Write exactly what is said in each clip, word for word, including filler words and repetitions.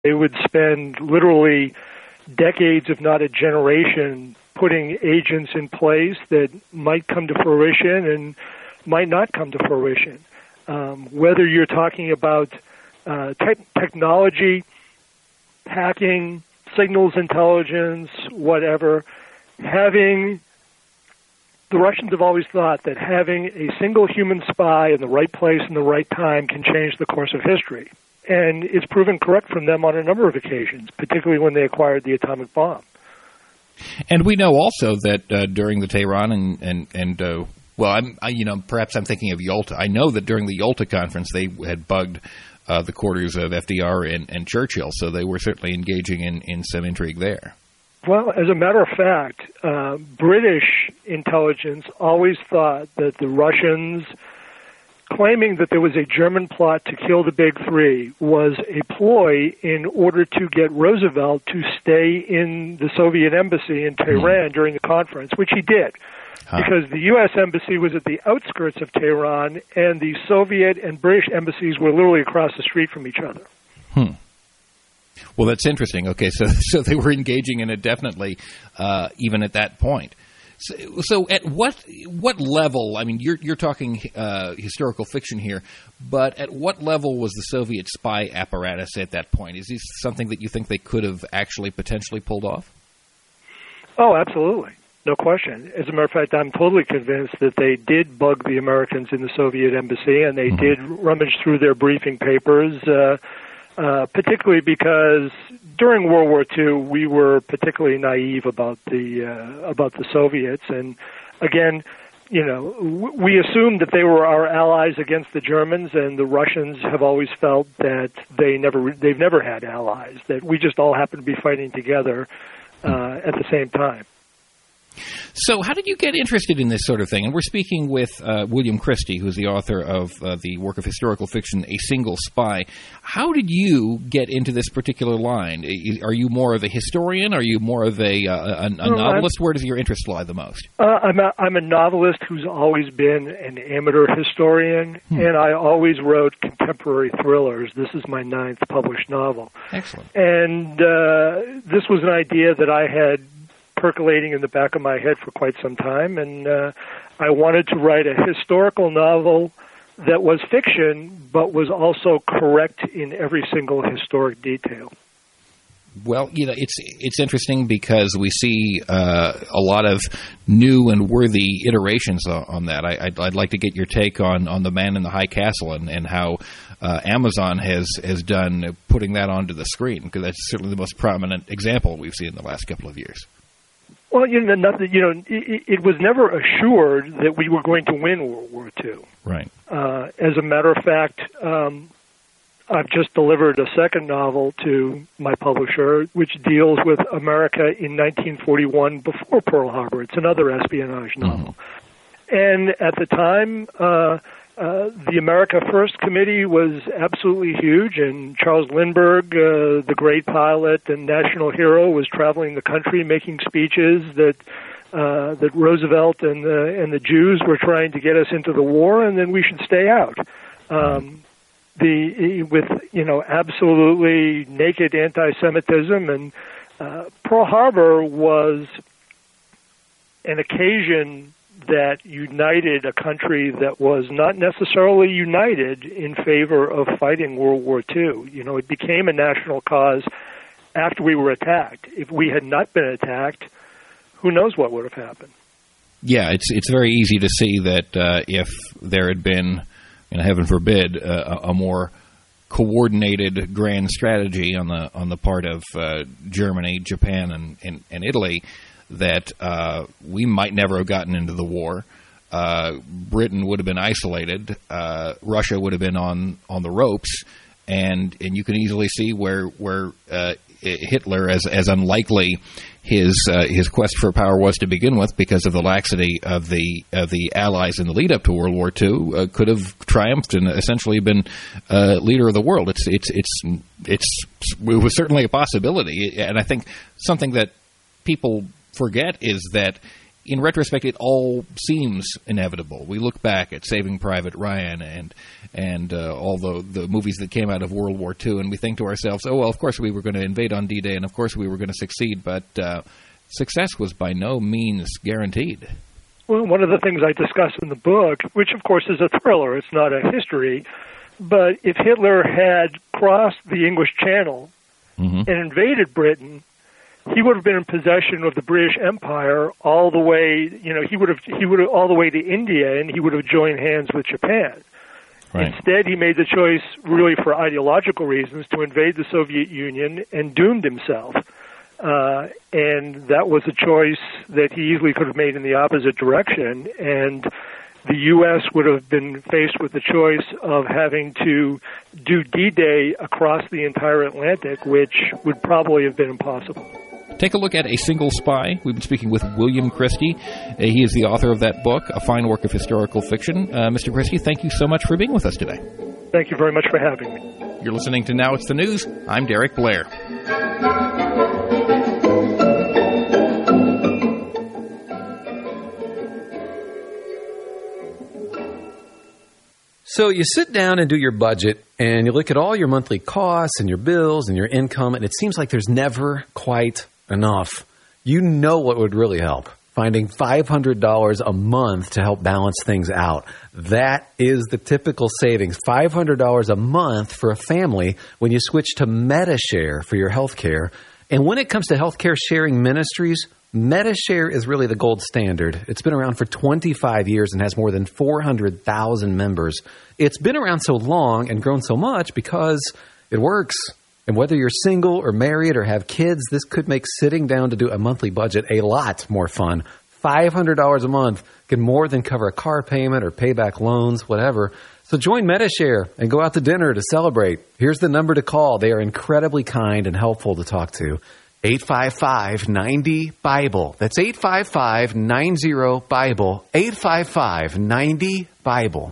They would spend literally decades, if not a generation, putting agents in place that might come to fruition and might not come to fruition. Um, whether you're talking about uh, te- technology, hacking, signals intelligence, whatever, having the Russians have always thought that having a single human spy in the right place in the right time can change the course of history. And it's proven correct from them on a number of occasions, particularly when they acquired the atomic bomb. And we know also that uh, during the Tehran and, and, and uh, well, I'm, I, you know, perhaps I'm thinking of Yalta. I know that during the Yalta conference they had bugged uh, the quarters of F D R and, and Churchill, so they were certainly engaging in, in some intrigue there. Well, as a matter of fact, uh, British intelligence always thought that the Russians claiming that there was a German plot to kill the Big Three was a ploy in order to get Roosevelt to stay in the Soviet embassy in Tehran mm. during the conference, which he did. Huh. Because the U S embassy was at the outskirts of Tehran, and the Soviet and British embassies were literally across the street from each other. Hmm. Well, that's interesting. Okay, so so they were engaging in it definitely, uh, even at that point. So, so at what what level? I mean, you're you're talking uh, historical fiction here, but at what level was the Soviet spy apparatus at that point? Is this something that you think they could have actually potentially pulled off? Oh, absolutely. No question. As a matter of fact, I'm totally convinced that they did bug the Americans in the Soviet embassy, and they mm-hmm. did rummage through their briefing papers, uh, uh, particularly because during World War Two, we were particularly naive about the uh, about the Soviets. And again, you know, w- we assumed that they were our allies against the Germans, and the Russians have always felt that they never they've never had allies, that we just all happen to be fighting together uh, at the same time. So how did you get interested in this sort of thing? And we're speaking with uh, William Christie, who's the author of uh, the work of historical fiction, A Single Spy. How did you get into this particular line? Are you more of a historian? Are you more of a, uh, a, a no, novelist? I'm, Where does your interest lie the most? Uh, I'm, a, I'm a novelist who's always been an amateur historian, hmm. and I always wrote contemporary thrillers. This is my ninth published novel. Excellent. And uh, this was an idea that I had percolating in the back of my head for quite some time, and uh, I wanted to write a historical novel that was fiction, but was also correct in every single historic detail. Well, you know, it's it's interesting because we see uh, a lot of new and worthy iterations on that. I, I'd, I'd like to get your take on, on The Man in the High Castle and, and how uh, Amazon has, has done putting that onto the screen, because that's certainly the most prominent example we've seen in the last couple of years. Well, you know, nothing, you know, it, it was never assured that we were going to win World War Two. Right. Uh, as a matter of fact, um, I've just delivered a second novel to my publisher, which deals with America in nineteen forty-one before Pearl Harbor. It's another espionage novel. Mm-hmm. And at the time, uh, Uh, the America First Committee was absolutely huge, and Charles Lindbergh, uh, the great pilot and national hero, was traveling the country making speeches that uh, that Roosevelt and the, and the Jews were trying to get us into the war, and then we should stay out. Um, the with you know absolutely naked anti-Semitism, and uh, Pearl Harbor was an occasion that united a country that was not necessarily united in favor of fighting World War Two. You know, it became a national cause after we were attacked. If we had not been attacked, who knows what would have happened? Yeah, it's it's very easy to see that uh, if there had been, and heaven forbid, uh, a more coordinated grand strategy on the on the part of uh, Germany, Japan, and, and, and Italy, that uh, we might never have gotten into the war. Uh, Britain would have been isolated. Uh, Russia would have been on, on the ropes, and and you can easily see where where uh, Hitler, as as unlikely his uh, his quest for power was to begin with, because of the laxity of the of the Allies in the lead up to World War Two, uh, could have triumphed and essentially been uh, leader of the world. It's it's it's it's it was certainly a possibility, and I think something that people forget is that in retrospect, it all seems inevitable. We look back at Saving Private Ryan and and uh, all the, the movies that came out of World War Two, and we think to ourselves, oh, well, of course we were going to invade on D-Day, and of course we were going to succeed, but uh, success was by no means guaranteed. Well, one of the things I discuss in the book, which of course is a thriller, it's not a history, but if Hitler had crossed the English Channel mm-hmm. and invaded Britain, he would have been in possession of the British Empire all the way, you know, he would have, he would have all the way to India, and he would have joined hands with Japan. Right. Instead, he made the choice, really for ideological reasons, to invade the Soviet Union and doomed himself. Uh, and that was a choice that he easily could have made in the opposite direction. And the U S would have been faced with the choice of having to do D-Day across the entire Atlantic, which would probably have been impossible. Take a look at A Single Spy. We've been speaking with William Christie. Uh, he is the author of that book, a fine work of historical fiction. Uh, Mister Christie, thank you so much for being with us today. Thank you very much for having me. You're listening to Now It's the News. I'm Derek Blair. So you sit down and do your budget, and you look at all your monthly costs and your bills and your income, and it seems like there's never quite enough. You know what would really help? Finding five hundred dollars a month to help balance things out. That is the typical savings, five hundred dollars a month for a family when you switch to Medi-Share for your health care. And when it comes to healthcare sharing ministries, Medi-Share is really the gold standard. It's been around for twenty-five years and has more than four hundred thousand members. It's been around so long and grown so much because it works. And whether you're single or married or have kids, this could make sitting down to do a monthly budget a lot more fun. five hundred dollars a month can more than cover a car payment or pay back loans, whatever. So join Medi-Share and go out to dinner to celebrate. Here's the number to call. They are incredibly kind and helpful to talk to. eight five five, nine zero, Bible. That's eight five five, nine zero, Bible. eight five five, nine zero, Bible.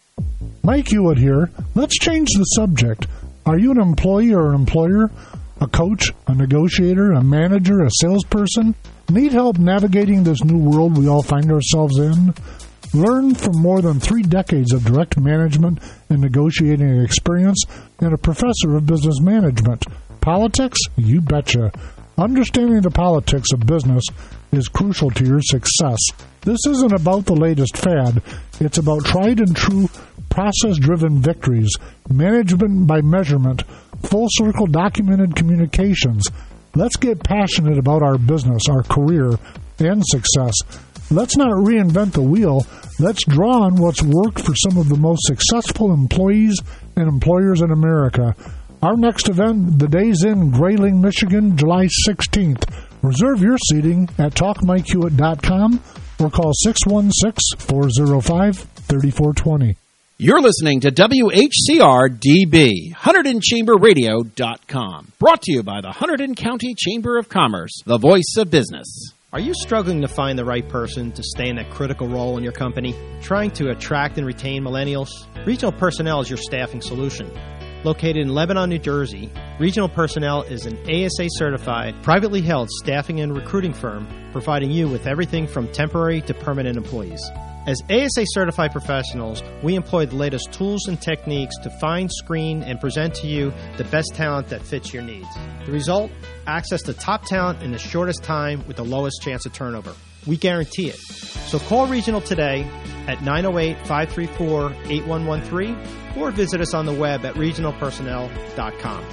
Mike Hewitt here. Let's change the subject. Are you an employee or an employer? A coach, a negotiator, a manager, a salesperson? Need help navigating this new world we all find ourselves in? Learn from more than three decades of direct management and negotiating experience and a professor of business management. Politics? You betcha. Understanding the politics of business is crucial to your success. This isn't about the latest fad. It's about tried and true, process-driven victories, management by measurement, full-circle documented communications. Let's get passionate about our business, our career, and success. Let's not reinvent the wheel. Let's draw on what's worked for some of the most successful employees and employers in America. Our next event, The Days Inn, Grayling, Michigan, July sixteenth. Reserve your seating at talk mike hewitt dot com or call six one six, four zero five, three four two zero. You're listening to W H C R D B, Hunterdon Chamber Radio dot com. Brought to you by the Hunterdon County Chamber of Commerce, the voice of business. Are you struggling to find the right person to stay in that critical role in your company? Trying to attract and retain millennials? Regional Personnel is your staffing solution. Located in Lebanon, New Jersey, Regional Personnel is an A S A-certified, privately held staffing and recruiting firm providing you with everything from temporary to permanent employees. As A S A-certified professionals, we employ the latest tools and techniques to find, screen, and present to you the best talent that fits your needs. The result? Access to top talent in the shortest time with the lowest chance of turnover. We guarantee it. So call Regional today at nine oh eight, five three four, eight one one three or visit us on the web at regional personnel dot com.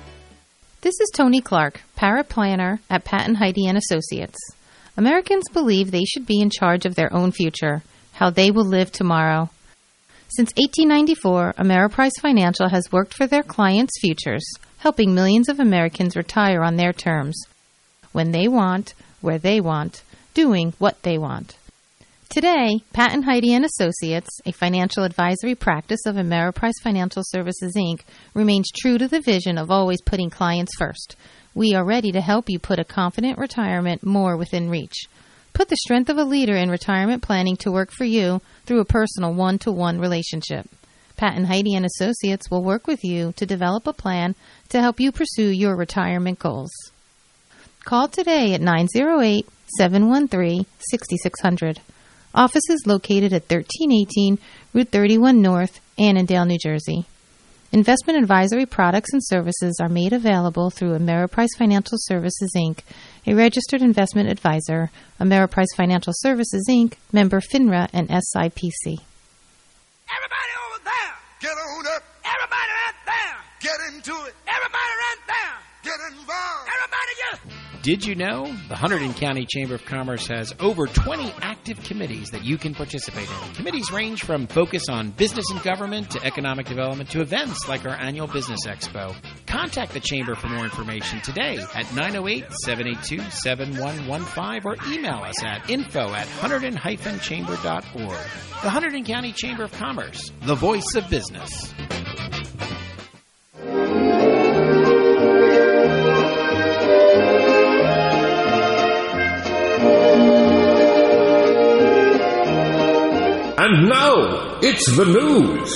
This is Tony Clark, paraplanner at Patton Heide and Associates. Americans believe they should be in charge of their own future, how they will live tomorrow. Since eighteen ninety-four, Ameriprise Financial has worked for their clients' futures, helping millions of Americans retire on their terms, when they want, where they want, doing what they want. Today, Patton Heide and Associates, a financial advisory practice of Ameriprise Financial Services, Incorporated, remains true to the vision of always putting clients first. We are ready to help you put a confident retirement more within reach. Put the strength of a leader in retirement planning to work for you through a personal one-to-one relationship. Patton Heide and Associates will work with you to develop a plan to help you pursue your retirement goals. Call today at nine oh eight, seven one three, six six zero zero. Offices located at thirteen eighteen Route thirty-one North, Annandale, New Jersey. Investment advisory products and services are made available through Ameriprise Financial Services, Incorporated, a registered investment advisor. Ameriprise Financial Services, Incorporated, member FINRA and S I P C. Everybody over there, get on up. Everybody right there, get into it. Everybody right there, get involved. Everybody just... Did you know the Hunterdon County Chamber of Commerce has over twenty active committees that you can participate in? Committees range from focus on business and government to economic development to events like our annual Business Expo. Contact the Chamber for more information today at nine oh eight, seven eight two, seven one one five or email us at info at hunterdon dash chamber dot org. The Hunterdon County Chamber of Commerce, the voice of business. And now, it's the news.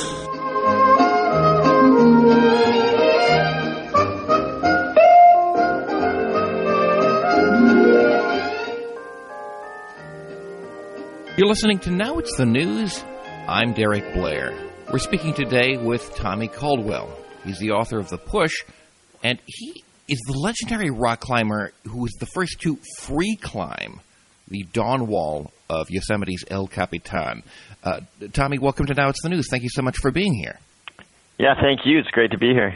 You're listening to Now It's the News. I'm Derek Blair. We're speaking today with Tommy Caldwell. He's the author of The Push, and he is the legendary rock climber who was the first to free climb the dawn wall of Yosemite's El Capitan. Uh, Tommy, welcome to Now It's the News. Thank you so much for being here. Yeah, thank you. It's great to be here.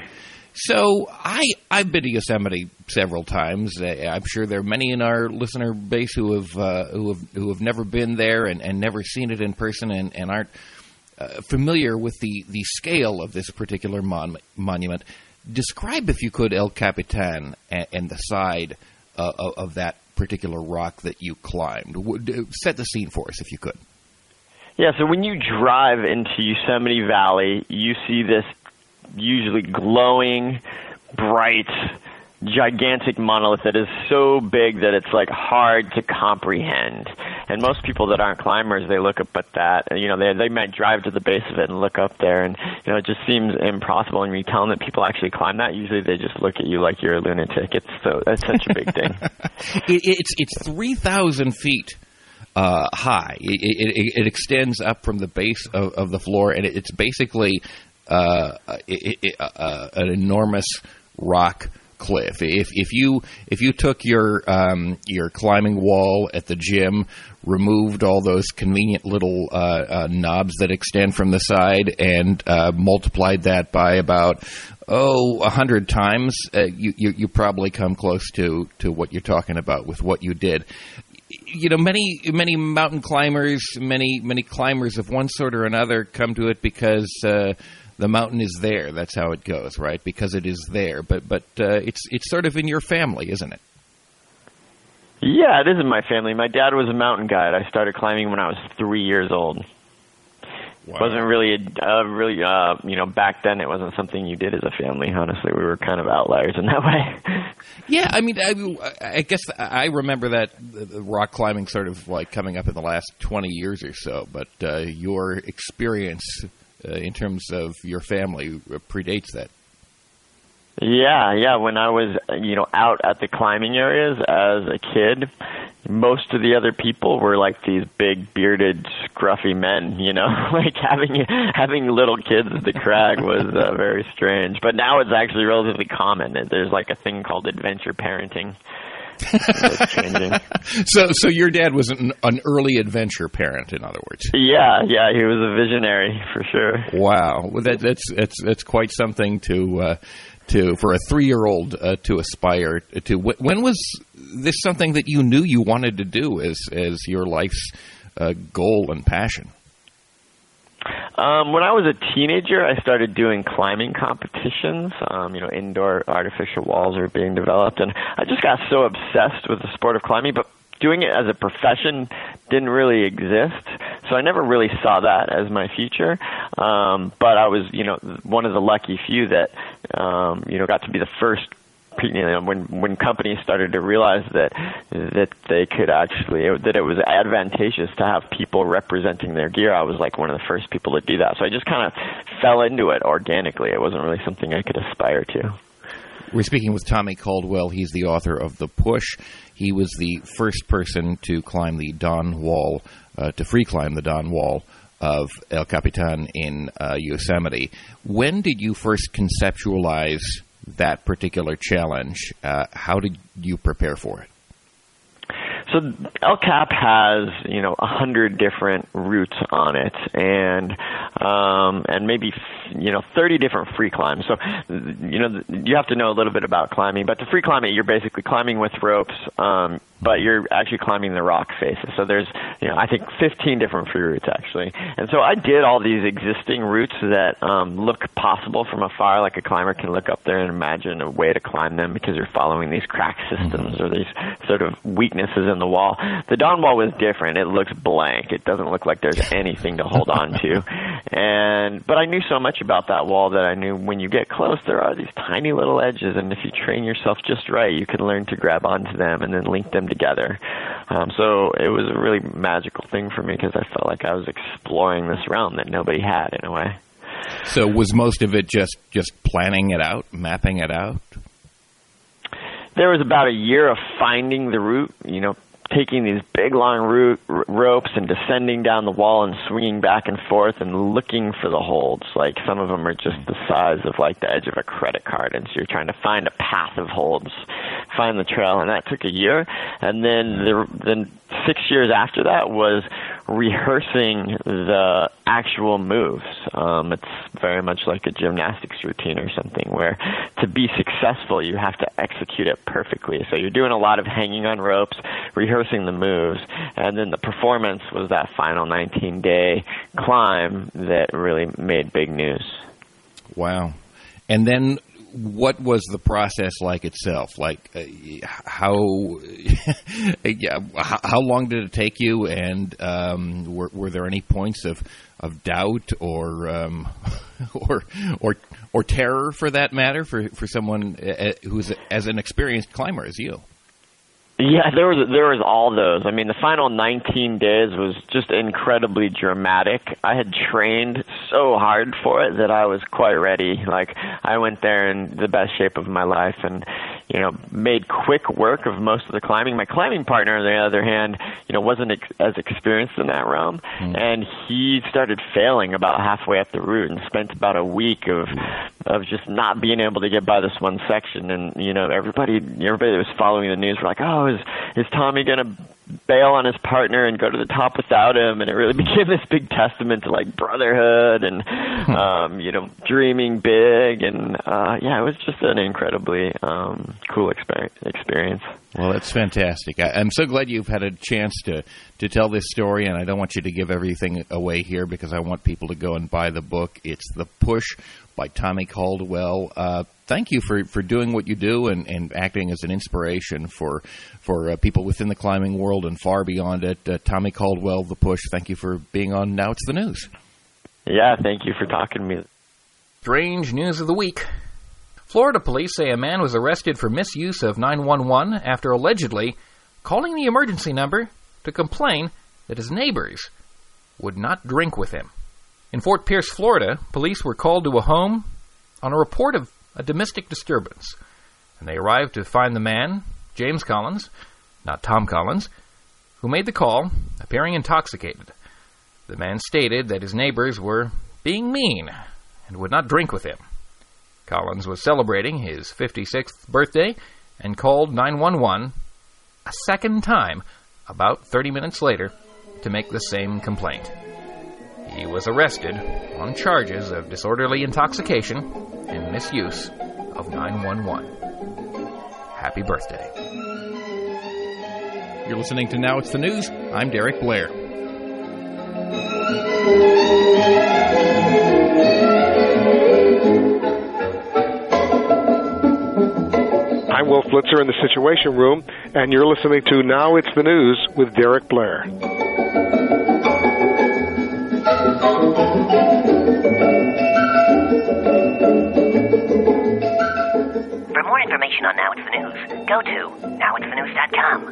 So I, I've been to Yosemite several times. Uh, I'm sure there are many in our listener base who have uh, who have who have never been there and, and never seen it in person and, and aren't uh, familiar with the, the scale of this particular mon- monument. Describe, if you could, El Capitan and, and the side uh, of, of that particular rock that you climbed. Set the scene for us, if you could. Yeah, so when you drive into Yosemite Valley, you see this usually glowing, bright, gigantic monolith that is so big that it's like hard to comprehend. And most people that aren't climbers, they look up at that, and, you know, they they might drive to the base of it and look up there, and, you know, it just seems impossible. And when you tell them that people actually climb that, usually they just look at you like you're a lunatic. It's so that's such a big thing. it, it's it's three thousand feet uh, high. It, it, it extends up from the base of, of the floor, and it, it's basically uh, it, it, uh, an enormous rock cliff. If if you if you took your um, your climbing wall at the gym, removed all those convenient little uh, uh, knobs that extend from the side, and uh, multiplied that by about oh a hundred times, uh, you, you you probably come close to, to what you're talking about with what you did. You know, many many mountain climbers, many many climbers of one sort or another come to it because Uh, the mountain is there. That's how it goes, right? Because it is there. But but uh, it's it's sort of in your family, isn't it? Yeah, it is in my family. My dad was a mountain guide. I started climbing when I was three years old. Wow. It wasn't really, a, uh, really, uh, you know, back then it wasn't something you did as a family, honestly. We were kind of outliers in that way. Yeah, I mean, I, I guess I remember that the rock climbing sort of like coming up in the last twenty years or so, but uh, your experience Uh, in terms of your family predates that. Yeah, yeah. When I was, you know, out at the climbing areas as a kid, most of the other people were like these big, bearded, scruffy men. You know, like having having little kids at the crag was uh, very strange. But now it's actually relatively common. There's like a thing called adventure parenting. so, so your dad was an, an early adventure parent, in other words. Yeah, yeah, he was a visionary for sure. Wow, well, that, that's that's that's quite something to uh, to for a three-year-old uh, to aspire to. When was this something that you knew you wanted to do as as your life's uh, goal and passion? Um, when I was a teenager, I started doing climbing competitions. Um, you know, indoor artificial walls are being developed, and I just got so obsessed with the sport of climbing. But doing it as a profession didn't really exist, so I never really saw that as my future. Um, but I was, you know, one of the lucky few that, um, you know, got to be the first. You know, when when companies started to realize that that they could actually that it was advantageous to have people representing their gear, I was like one of the first people to do that. So I just kind of fell into it organically. It wasn't really something I could aspire to. We're speaking with Tommy Caldwell. He's the author of The Push. He was the first person to climb the Dawn Wall, uh, to free climb the Dawn Wall of El Capitan in uh, Yosemite. When did you first conceptualize that particular challenge? Uh, how did you prepare for it? So El Cap has, you know, a hundred different routes on it, and um, and maybe, you know, thirty different free climbs. So, you know, you have to know a little bit about climbing. But to free climb it, you're basically climbing with ropes, um, but you're actually climbing the rock faces. So there's, you know, I think fifteen different free routes actually. And so I did all these existing routes that um, look possible from afar, like a climber can look up there and imagine a way to climb them because you're following these crack systems or these sort of weaknesses in the wall. The Dawn Wall was different. It looks blank. It doesn't look like there's anything to hold on to. And but I knew so much about that wall that I knew when you get close, there are these tiny little edges, and if you train yourself just right, you can learn to grab onto them and then link them together. Um, so it was a really magical thing for me because I felt like I was exploring this realm that nobody had in a way. So was most of it just, just planning it out, mapping it out? There was about a year of finding the route, you know, taking these big long route, r- ropes and descending down the wall and swinging back and forth and looking for the holds. Like some of them are just the size of like the edge of a credit card, and so you're trying to find a path of holds, find the trail, and that took a year. And then the then six years after that was rehearsing the actual moves. Um, it's very much like a gymnastics routine or something where to be successful you have to execute it perfectly. So you're doing a lot of hanging on ropes, rehearsing the moves, and then the performance was that final nineteen-day climb that really made big news. Wow. And then what was the process like itself? Like, uh, how yeah, how long did it take you? And um, were, were there any points of, of doubt or um, or or or terror, for that matter, for for someone who's as an experienced climber as you? Yeah, there was there was all those. I mean, the final nineteen days was just incredibly dramatic. I had trained so hard for it that I was quite ready. Like, I went there in the best shape of my life and, you know, made quick work of most of the climbing. My climbing partner, on the other hand, you know, wasn't ex- as experienced in that realm, mm. and he started failing about halfway up the route and spent about a week of of just not being able to get by this one section. And, you know, everybody everybody that was following the news were like, oh, is is Tommy going to bail on his partner and go to the top without him? And it really became this big testament to, like, brotherhood and, um, you know, dreaming big. And, uh, yeah, it was just an incredibly um, cool exper- experience. Well, that's fantastic. I, I'm so glad you've had a chance to, to tell this story, and I don't want you to give everything away here because I want people to go and buy the book. It's The Push by Tommy Caldwell. Uh, thank you for, for doing what you do and, and acting as an inspiration for for uh, people within the climbing world and far beyond it. Uh, Tommy Caldwell, The Push, thank you for being on Now It's the News. Yeah, thank you for talking to me. Strange news of the week. Florida police say a man was arrested for misuse of nine one one after allegedly calling the emergency number to complain that his neighbors would not drink with him. In Fort Pierce, Florida, police were called to a home on a report of a domestic disturbance, and they arrived to find the man, James Collins, not Tom Collins, who made the call, appearing intoxicated. The man stated that his neighbors were being mean and would not drink with him. Collins was celebrating his fifty-sixth birthday and called nine one one a second time about thirty minutes later to make the same complaint. He was arrested on charges of disorderly intoxication and misuse of nine one one. Happy birthday. You're listening to Now It's the News. I'm Derek Blair. I'm Will Flitzer in the Situation Room, and you're listening to Now It's the News with Derek Blair. For more information on Now It's the News, go to now it's the news dot com.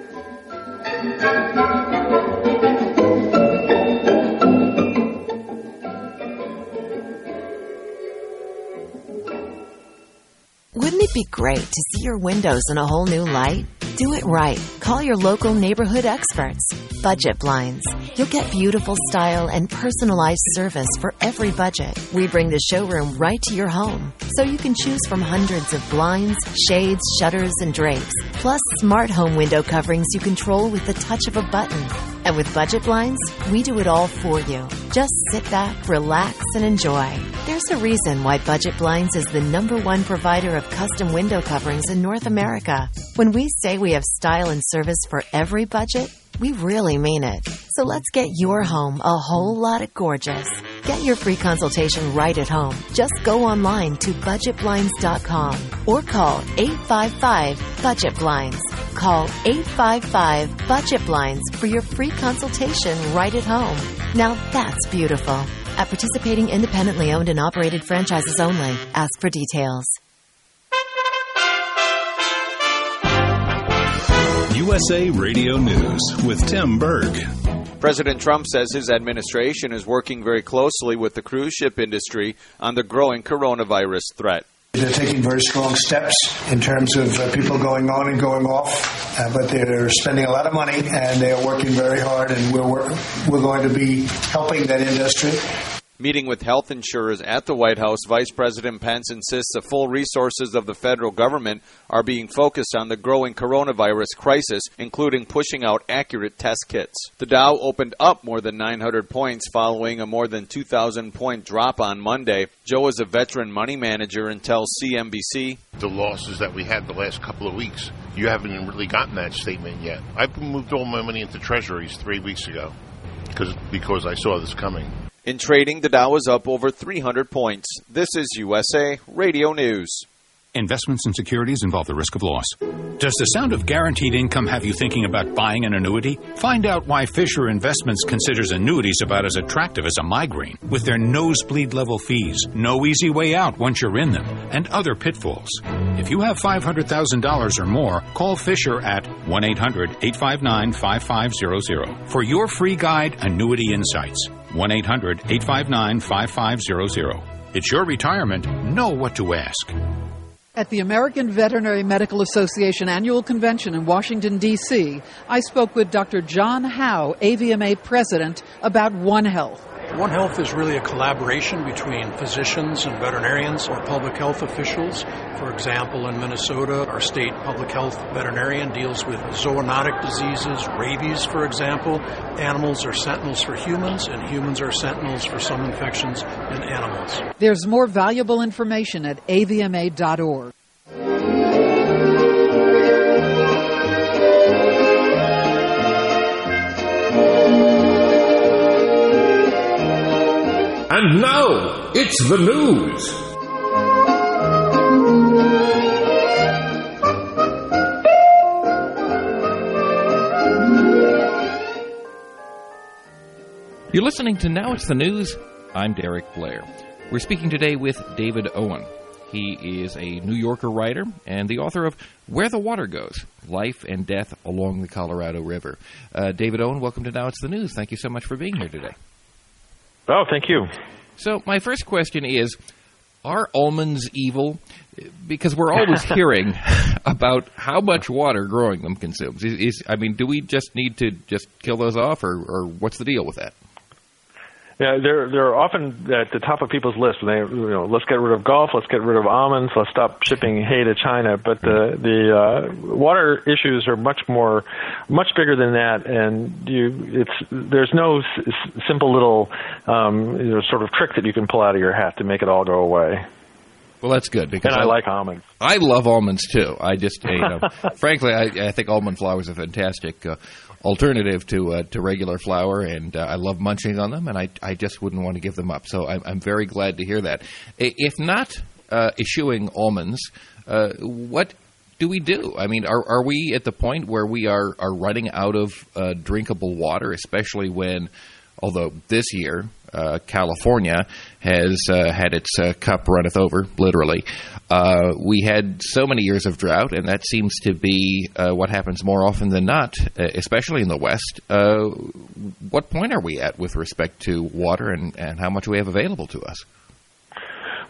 Wouldn't Wouldn't it be great to see your windows in a whole new light? Do it right. Call your local neighborhood experts. Budget Blinds. You'll get beautiful style and personalized service for every budget. We bring the showroom right to your home, so you can choose from hundreds of blinds, shades, shutters, and drapes, plus smart home window coverings you control with the touch of a button. And with Budget Blinds, we do it all for you. Just sit back, relax, and enjoy. There's a reason why Budget Blinds is the number one provider of custom window coverings in North America. When we say we have style and service for every budget, we really mean it. So let's get your home a whole lot of gorgeous. Get your free consultation right at home. Just go online to budget blinds dot com or call eight five five budget blinds. Call eight five five budget blinds for your free consultation right at home. Now that's beautiful. At participating independently owned and operated franchises only. Ask for details. U S A Radio News with Tim Berg. President Trump says his administration is working very closely with the cruise ship industry on the growing coronavirus threat. They're taking very strong steps in terms of uh, people going on and going off, uh, but they're spending a lot of money and they are working very hard, and we're we're, we're going to be helping that industry. Meeting with health insurers at the White House, Vice President Pence insists the full resources of the federal government are being focused on the growing coronavirus crisis, including pushing out accurate test kits. The Dow opened up more than nine hundred points following a more than two thousand point drop on Monday. Joe is a veteran money manager and tells C N B C, the losses that we had the last couple of weeks, you haven't really gotten that statement yet. I've moved all my money into treasuries three weeks ago because because I saw this coming. In trading, the Dow is up over three hundred points. This is U S A Radio News. Investments in securities involve the risk of loss. Does the sound of guaranteed income have you thinking about buying an annuity? Find out why Fisher Investments considers annuities about as attractive as a migraine, with their nosebleed-level fees, no easy way out once you're in them, and other pitfalls. If you have five hundred thousand dollars or more, call Fisher at one eight hundred eight five nine five five zero zero for your free guide, Annuity Insights. one eight hundred eight five nine five five zero zero. It's your retirement. Know what to ask. At the American Veterinary Medical Association Annual Convention in Washington, D C, I spoke with Doctor John Howe, A V M A President, about One Health. One Health is really a collaboration between physicians and veterinarians or public health officials. For example, in Minnesota, our state public health veterinarian deals with zoonotic diseases, rabies, for example. Animals are sentinels for humans, and humans are sentinels for some infections in animals. There's more valuable information at A V M A dot org. And now, it's the news. You're listening to Now It's the News. I'm Derek Blair. We're speaking today with David Owen. He is a New Yorker writer and the author of Where the Water Goes, Life and Death Along the Colorado River. Uh, David Owen, welcome to Now It's the News. Thank you so much for being here today. Oh, thank you. So my first question is, are almonds evil? Because we're always hearing about how much water growing them consumes. Is, is I mean, do we just need to just kill those off, or, or what's the deal with that? Yeah, they're they're often at the top of people's list. They, you know, let's get rid of golf, let's get rid of almonds, let's stop shipping hay to China. But the the uh, water issues are much more, much bigger than that. And you, it's there's no s- simple little um, you know, sort of trick that you can pull out of your hat to make it all go away. Well, that's good because and I, I like almonds. I love almonds too. I just, you know, frankly, I, I think almond flour is a fantastic uh, alternative to uh, to regular flour, and uh, I love munching on them, and I I just wouldn't want to give them up. So I'm, I'm very glad to hear that. If not uh, eschewing almonds, uh, what do we do? I mean, are are we at the point where we are are running out of uh, drinkable water, especially when, although this year, uh, California has uh, had its uh, cup runneth over, literally. Uh, we had so many years of drought, and that seems to be uh, what happens more often than not, uh, especially in the West. Uh, what point are we at with respect to water and, and how much we have available to us?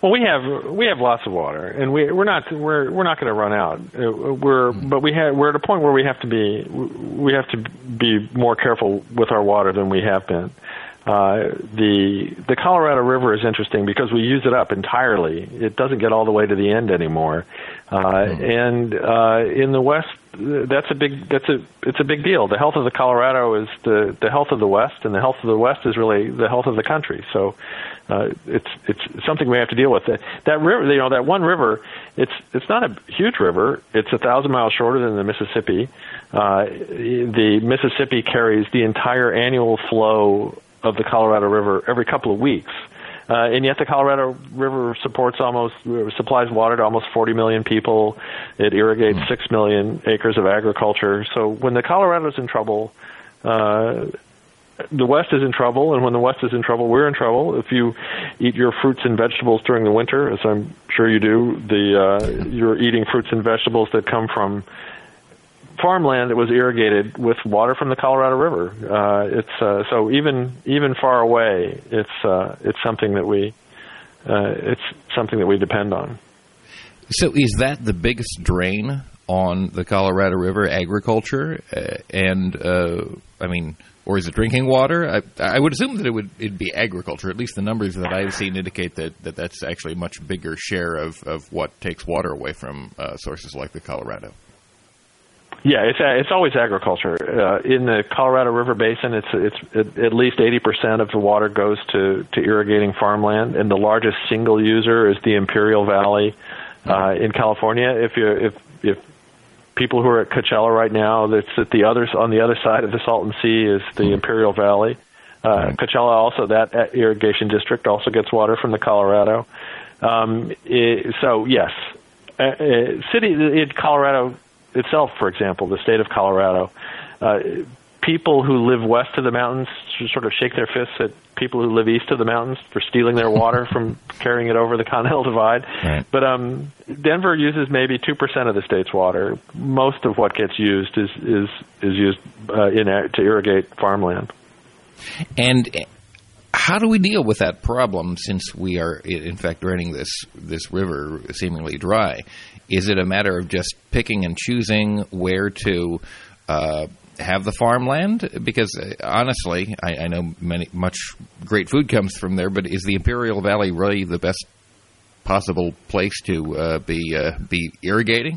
Well, we have we have lots of water, and we we're not we're we're not going to run out. Uh, We're but we have we're at a point where we have to be we have to be more careful with our water than we have been. Uh, the the Colorado River is interesting because we use it up entirely. It doesn't get all the way to the end anymore, uh, and uh, in the West, that's a big that's a it's a big deal. The health of the Colorado is the the health of the West, and the health of the West is really the health of the country. So uh, it's it's something we have to deal with. That, that river, you know, that one river, it's it's not a huge river. It's a thousand miles shorter than the Mississippi. Uh, the Mississippi carries the entire annual flow of the Colorado River every couple of weeks. Uh, and yet the Colorado River supports almost, supplies water to almost forty million people. It irrigates mm. six million acres of agriculture. So when the Colorado's in trouble, uh, the West is in trouble, and when the West is in trouble, we're in trouble. If you eat your fruits and vegetables during the winter, as I'm sure you do, the uh, you're eating fruits and vegetables that come from farmland that was irrigated with water from the Colorado River. Uh, it's uh, so even even far away, it's uh, it's something that we uh, it's something that we depend on. So, is that the biggest drain on the Colorado River? Agriculture, uh, and uh, I mean, or is it drinking water? I, I would assume that it would it'd be agriculture. At least the numbers that I've seen indicate that, that that's actually a much bigger share of, of what takes water away from uh, sources like the Colorado. Yeah, it's it's always agriculture. Uh, in the Colorado River Basin, it's it's at least eighty percent of the water goes to, to irrigating farmland, and the largest single user is the Imperial Valley uh, in California. If you if if people who are at Coachella right now, that's at the other on the other side of the Salton Sea is the Imperial Valley. Uh, Coachella also, that irrigation district also gets water from the Colorado. Um, it, so yes, uh, uh, city in Colorado itself, for example, the state of Colorado, uh, people who live west of the mountains sort of shake their fists at people who live east of the mountains for stealing their water from carrying it over the Continental Divide. Right. But um, Denver uses maybe two percent of the state's water. Most of what gets used is is is used uh, in to irrigate farmland. And how do we deal with that problem since we are, in fact, draining this this river seemingly dry? Is it a matter of just picking and choosing where to uh, have the farmland? Because uh, honestly, I, I know many much great food comes from there, but is the Imperial Valley really the best possible place to uh, be uh, be irrigating?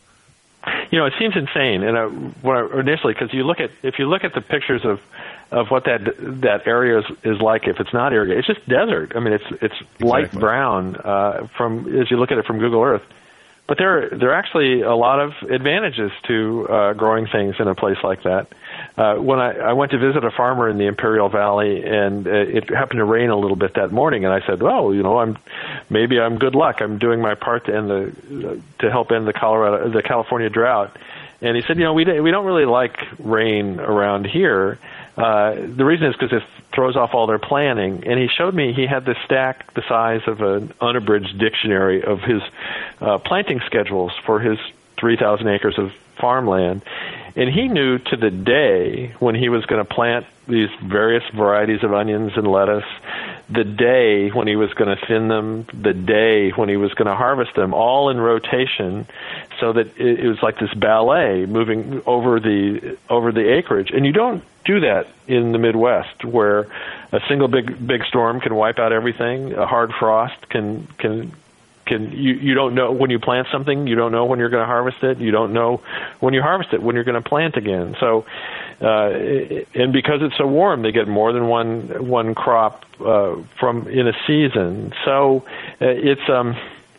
You know, it seems insane, and uh, when I, initially, because you look at if you look at the pictures of of what that that area is, is like if it's not irrigated, it's just desert. I mean, it's it's exactly. light brown uh, from as you look at it from Google Earth. But there, there are actually a lot of advantages to uh, growing things in a place like that. Uh, when I, I went to visit a farmer in the Imperial Valley, and uh, it happened to rain a little bit that morning, and I said, "Well, you know, I'm maybe I'm good luck. I'm doing my part to end the to help end the Colorado, the California drought." And he said, "You know, we we don't really like rain around here. Uh, the reason is because it throws off all their planning." And he showed me he had this stack the size of an unabridged dictionary of his uh, planting schedules for his three thousand acres of farmland. And he knew to the day when he was going to plant these various varieties of onions and lettuce, the day when he was going to thin them, the day when he was going to harvest them, all in rotation, so that it, it was like this ballet moving over the over the acreage. And you don't do that in the Midwest, where a single big big storm can wipe out everything. A hard frost can can can you you don't know when you plant something, you don't know when you're going to harvest it. You don't know when you harvest it when you're going to plant again. So, uh, and because it's so warm, they get more than one one crop uh, from in a season. So uh, it's um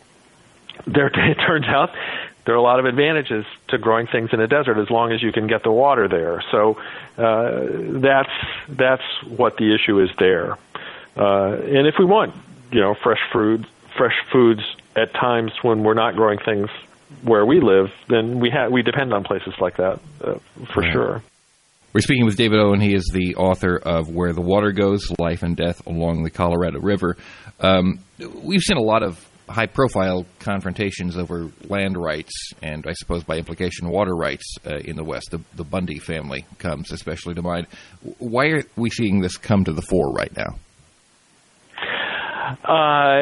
there it turns out there are a lot of advantages to growing things in a desert as long as you can get the water there. So uh, that's that's what the issue is there. Uh, and if we want, you know, fresh food, fresh foods at times when we're not growing things where we live, then we ha- we depend on places like that uh, for right. sure. We're speaking with David Owen. He is the author of Where the Water Goes, Life and Death Along the Colorado River. Um, we've seen a lot of high-profile confrontations over land rights and, I suppose, by implication, water rights uh, in the West. The, the Bundy family comes especially to mind. Why are we seeing this come to the fore right now? Uh,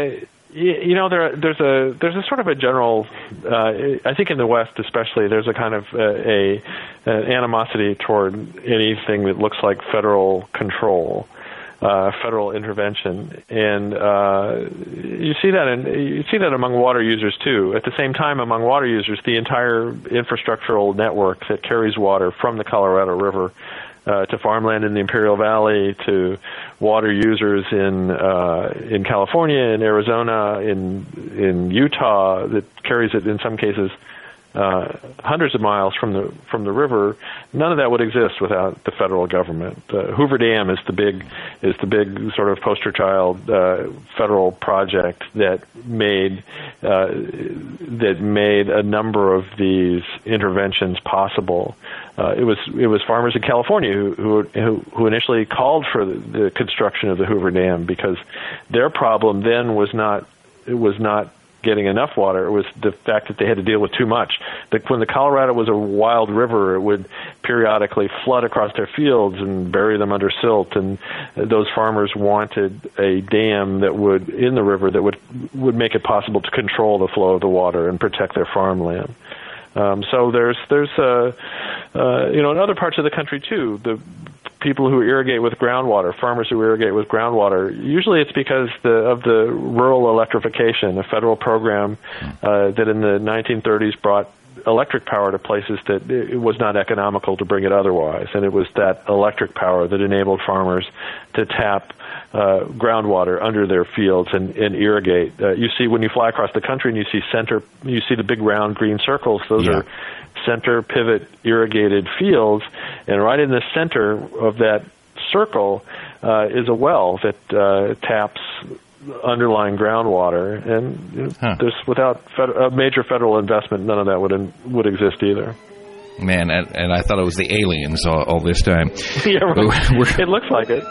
You know, there there's a there's a sort of a general. Uh, I think in the West, especially, there's a kind of uh, a an animosity toward anything that looks like federal control, uh, federal intervention, and uh, you see that in you see that among water users too. At the same time, among water users, the entire infrastructural network that carries water from the Colorado River Uh, to farmland in the Imperial Valley, to water users in uh, in California, in Arizona, in in Utah, that carries it in some cases uh, hundreds of miles from the from the river. None of that would exist without the federal government. Uh, Hoover Dam is the big is the big sort of poster child uh, federal project that made uh, that made a number of these interventions possible. Uh, it was it was farmers in California who who, who initially called for the, the construction of the Hoover Dam, because their problem then was not it was not getting enough water. It was the fact that they had to deal with too much. That when the Colorado was a wild river, it would periodically flood across their fields and bury them under silt, and those farmers wanted a dam that would in the river that would would make it possible to control the flow of the water and protect their farmland. Um, so there's there's uh, uh, you know in other parts of the country too, the people who irrigate with groundwater, farmers who irrigate with groundwater, usually it's because the, of the rural electrification, a federal program uh, that in the nineteen thirties brought electric power to places that it was not economical to bring it otherwise, and it was that electric power that enabled farmers to tap uh, groundwater under their fields and, and irrigate. Uh, you see, when you fly across the country and you see center, you see the big round green circles, those yeah. are center pivot irrigated fields, and right in the center of that circle uh, is a well that uh, taps underlying groundwater, and you know, huh. there's without fed- a major federal investment, none of that would in, would exist either. Man, and, and I thought it was the aliens all, all this time. Yeah, right. It looks like it.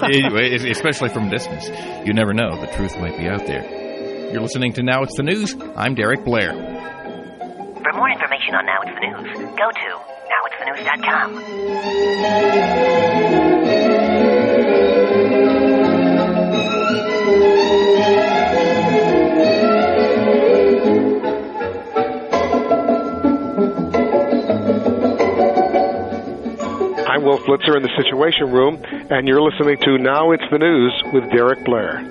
it, it. Especially from distance. You never know. The truth might be out there. You're listening to Now It's the News. I'm Derek Blair. For more information on Now It's the News, go to now it's the news dot com. I'm Will Flitzer in the Situation Room, and you're listening to Now It's the News with Derek Blair.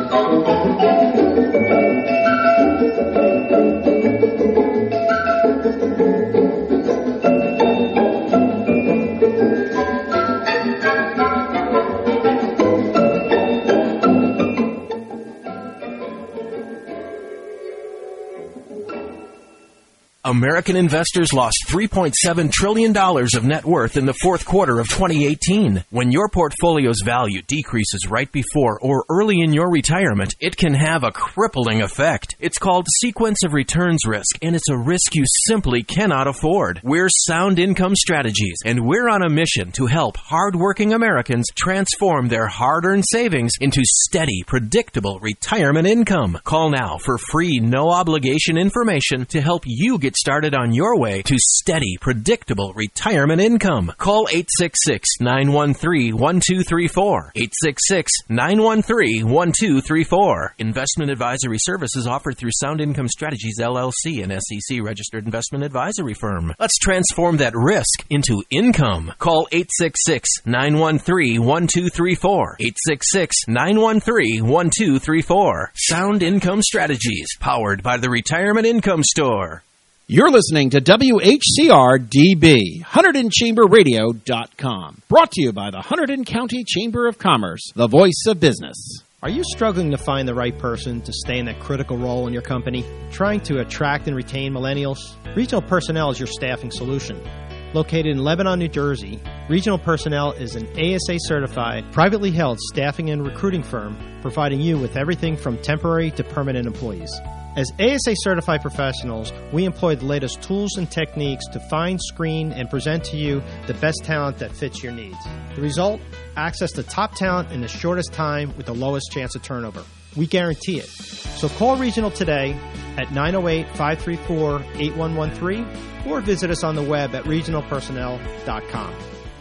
American investors lost three point seven trillion dollars of net worth in the fourth quarter of twenty eighteen. When your portfolio's value decreases right before or early in your retirement, it can have a crippling effect. It's called sequence of returns risk, and it's a risk you simply cannot afford. We're Sound Income Strategies, and we're on a mission to help hardworking Americans transform their hard-earned savings into steady, predictable retirement income. Call now for free, no-obligation information to help you get started on your way to steady, predictable retirement income. Call eight six six, nine one three, one two three four. eight six six, nine one three, one two three four. Investment advisory services offered through Sound Income Strategies, L L C, an S E C-registered investment advisory firm. Let's transform that risk into income. Call eight six six, nine one three, one two three four. eight six six, nine one three, one two three four. Sound Income Strategies, powered by the Retirement Income Store. You're listening to W H C R D B, Hunterdon Chamber Radio dot com. Brought to you by the Hunterdon County Chamber of Commerce, the voice of business. Are you struggling to find the right person to stay in that critical role in your company? Trying to attract and retain millennials? Regional Personnel is your staffing solution. Located in Lebanon, New Jersey, Regional Personnel is an A S A-certified, privately held staffing and recruiting firm, providing you with everything from temporary to permanent employees. As A S A-certified professionals, we employ the latest tools and techniques to find, screen, and present to you the best talent that fits your needs. The result? Access to top talent in the shortest time with the lowest chance of turnover. We guarantee it. So call Regional today at nine oh eight, five three four, eight one one three or visit us on the web at regional personnel dot com.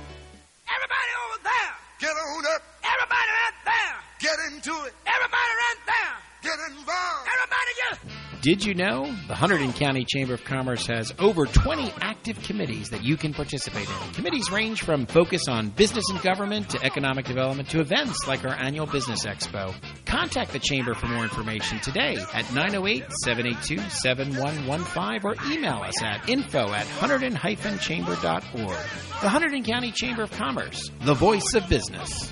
Everybody over there, get on up. Everybody right there, get into it. Everybody right there, get involved. Did you know? The Hunterdon County Chamber of Commerce has over twenty active committees that you can participate in. Committees range from focus on business and government to economic development to events like our annual Business Expo. Contact the Chamber for more information today at nine oh eight, seven eight two, seven one one five or email us at info at hunterdon dash chamber dot org. The Hunterdon County Chamber of Commerce, the voice of business.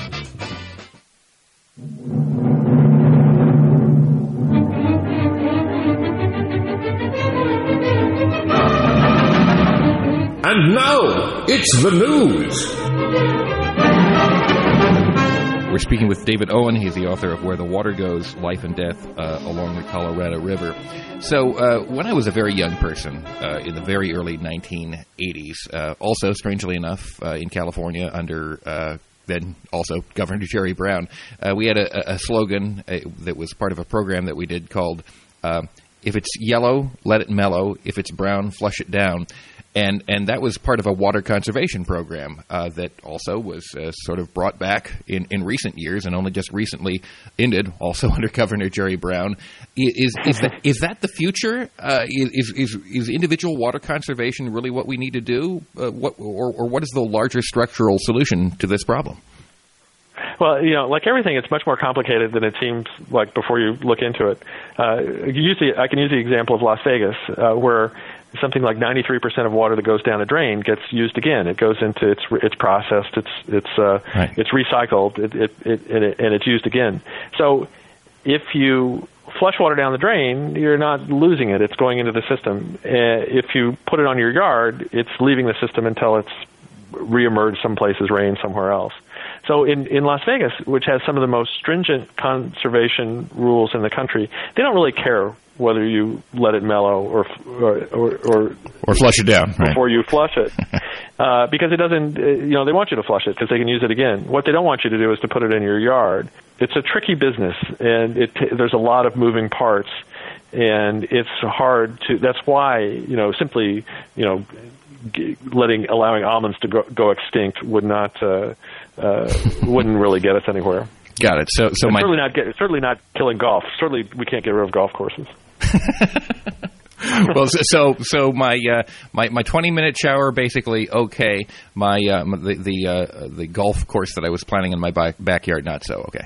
And now, it's the news. We're speaking with David Owen. He's the author of Where the Water Goes, Life and Death uh, Along the Colorado River. So uh, when I was a very young person uh, in the very early nineteen eighties, uh, also, strangely enough, uh, in California under uh, then also Governor Jerry Brown, uh, we had a, a slogan uh, that was part of a program that we did called uh, If It's Yellow, Let It Mellow. If It's Brown, Flush It Down. And and that was part of a water conservation program uh, that also was uh, sort of brought back in, in recent years and only just recently ended, also under Governor Jerry Brown. Is is that is that the future? Uh, is, is is individual water conservation really what we need to do? Uh, what or, or what is the larger structural solution to this problem? Well, you know, like everything, it's much more complicated than it seems like before you look into it. Uh, usually, I can use the example of Las Vegas, uh, where something like ninety-three percent of water that goes down a drain gets used again. It goes into it's it's processed, it's it's uh, right. it's recycled, it, it, it, and, it, and it's used again. So, if you flush water down the drain, you're not losing it; it's going into the system. Uh, if you put it on your yard, it's leaving the system until it's reemerged some places, rain somewhere else. So in, in Las Vegas, which has some of the most stringent conservation rules in the country, they don't really care whether you let it mellow or or or, or, or flush it down before right. you flush it, uh, because it doesn't. You know, they want you to flush it because they can use it again. What they don't want you to do is to put it in your yard. It's a tricky business, and it, there's a lot of moving parts, and it's hard to. That's why you know simply you know. letting allowing almonds to go, go extinct would not uh, uh, wouldn't really get us anywhere. Got it. So, so my certainly not get, certainly not killing golf. Certainly, we can't get rid of golf courses. Well, so so my uh, my my twenty minute shower basically okay. My, uh, my the the uh, the golf course that I was planning in my back, backyard not so okay.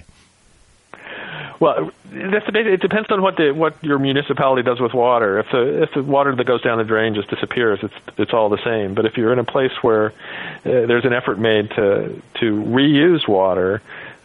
Well, that's the, it depends on what the what your municipality does with water. If the if the water that goes down the drain just disappears, it's it's all the same. But if you're in a place where uh, there's an effort made to to reuse water,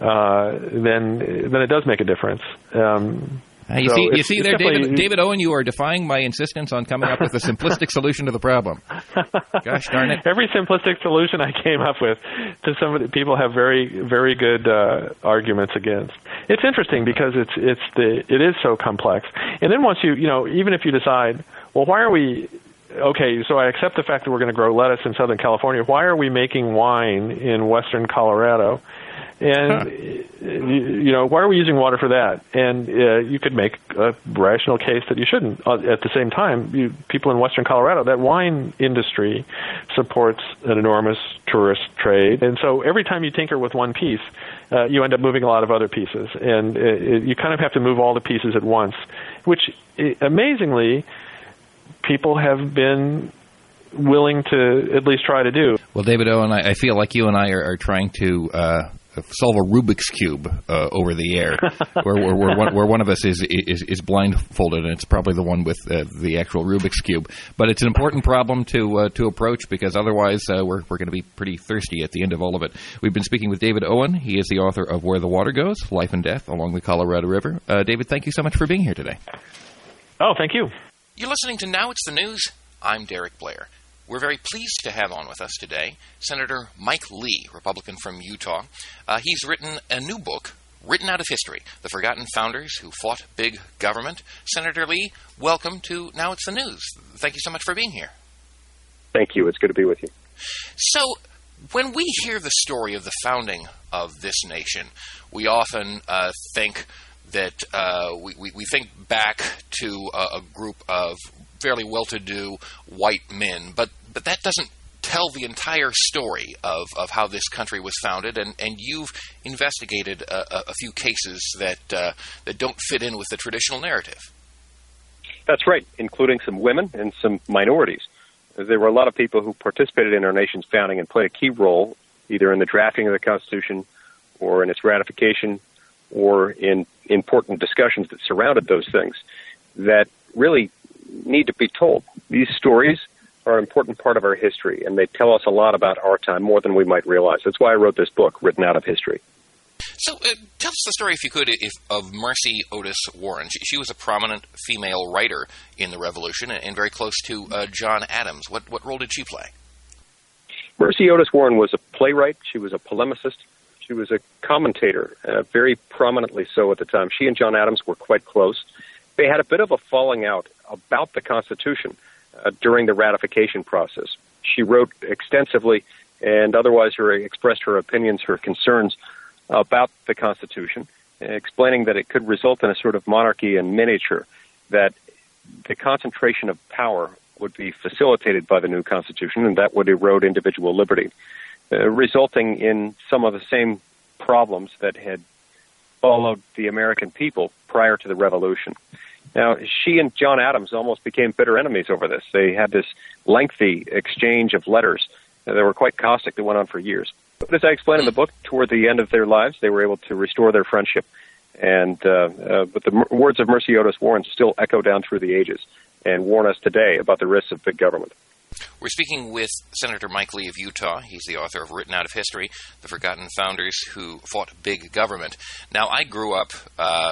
uh, then then it does make a difference. Um, Uh, you so see, you see there, David, David Owen, you are defying my insistence on coming up with a simplistic solution to the problem. Gosh darn it. Every simplistic solution I came up with, to some of the people have very, very good uh, arguments against. It's interesting because it's it's the it is so complex. And then once you, you know, even if you decide, well, why are we, okay, so I accept the fact that we're going to grow lettuce in Southern California. Why are we making wine in Western Colorado? And, huh. you know, why are we using water for that? And uh, you could make a rational case that you shouldn't. Uh, at the same time, you, people in Western Colorado, that wine industry supports an enormous tourist trade. And so every time you tinker with one piece, uh, you end up moving a lot of other pieces. And uh, it, you kind of have to move all the pieces at once, which, uh, amazingly, people have been willing to at least try to do. Well, David Owen, I, I feel like you and I are, are trying to uh, solve a Rubik's Cube uh, over the air, where, where, where, one, where one of us is, is, is blindfolded, and it's probably the one with uh, the actual Rubik's Cube. But it's an important problem to uh, to approach, because otherwise uh, we're, we're going to be pretty thirsty at the end of all of it. We've been speaking with David Owen. He is the author of Where the Water Goes, Life and Death Along the Colorado River. Uh, David, thank you so much for being here today. Oh, thank you. You're listening to Now It's the News. I'm Derek Blair. We're very pleased to have on with us today Senator Mike Lee, Republican from Utah. Uh, he's written a new book, Written Out of History, The Forgotten Founders Who Fought Big Government. Senator Lee, welcome to Now It's the News. Thank you so much for being here. Thank you. It's good to be with you. So, when we hear the story of the founding of this nation, we often uh, think that uh, we, we, we think back to a, a group of fairly well-to-do white men, but but that doesn't tell the entire story of, of how this country was founded, and, and you've investigated a, a few cases that uh, that don't fit in with the traditional narrative. That's right, including some women and some minorities. There were a lot of people who participated in our nation's founding and played a key role either in the drafting of the Constitution or in its ratification or in important discussions that surrounded those things that really need to be told. These stories are an important part of our history, and they tell us a lot about our time, more than we might realize. That's why I wrote this book, Written Out of History. So uh, tell us the story, if you could, if, of Mercy Otis Warren. She, she was a prominent female writer in the Revolution and, and very close to uh, John Adams. What, what role did she play? Mercy Otis Warren was a playwright. She was a polemicist. She was a commentator, uh, very prominently so at the time. She and John Adams were quite close. They had a bit of a falling out about the Constitution uh, during the ratification process. She wrote extensively and otherwise her, expressed her opinions, her concerns about the Constitution, explaining that it could result in a sort of monarchy in miniature, that the concentration of power would be facilitated by the new Constitution, and that would erode individual liberty, uh, resulting in some of the same problems that had followed the American people prior to the Revolution. Now, she and John Adams almost became bitter enemies over this. They had this lengthy exchange of letters that were quite caustic that went on for years. But as I explain in the book, toward the end of their lives, they were able to restore their friendship. And uh, uh, but the m- words of Mercy Otis Warren still echo down through the ages and warn us today about the risks of big government. We're speaking with Senator Mike Lee of Utah. He's the author of Written Out of History, The Forgotten Founders Who Fought Big Government. Now, I grew up uh,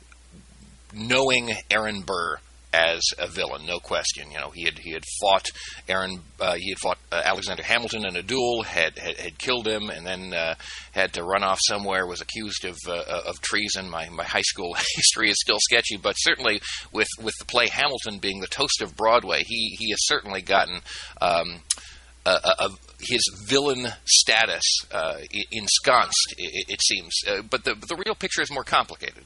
knowing Aaron Burr as a villain, no question. You know, he had he had fought Aaron, uh, he had fought uh, Alexander Hamilton in a duel, had had, had killed him, and then uh, had to run off somewhere. Was accused of uh, of treason. My my high school history is still sketchy, but certainly with, with the play Hamilton being the toast of Broadway, he he has certainly gotten um, a, a, a his villain status uh, ensconced, it, it seems. Uh, but the the real picture is more complicated.